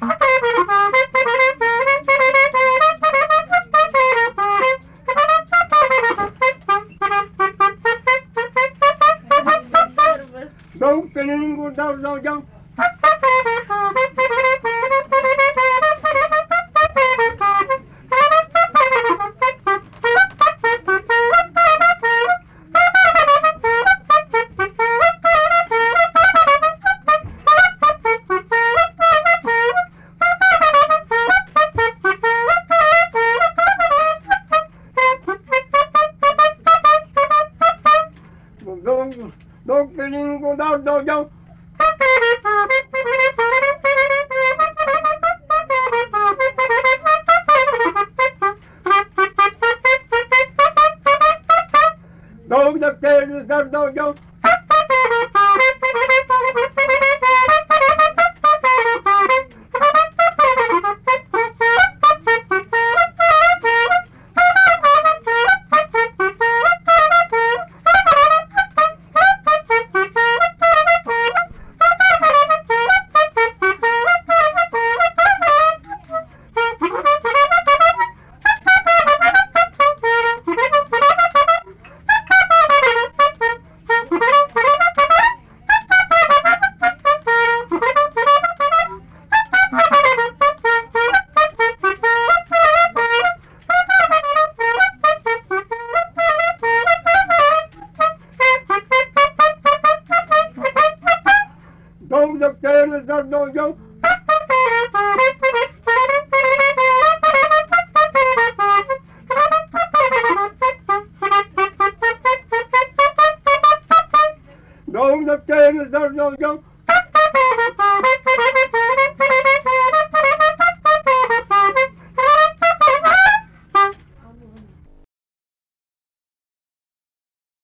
Đâu cái linh của đâu đâu đâu. Đâu cái linh của đâu đâu đâu. Đâu được tên đâu đâu đâu. Đâu được tên đâu đâu đâu. Đâu được tên đâu đâu đâu.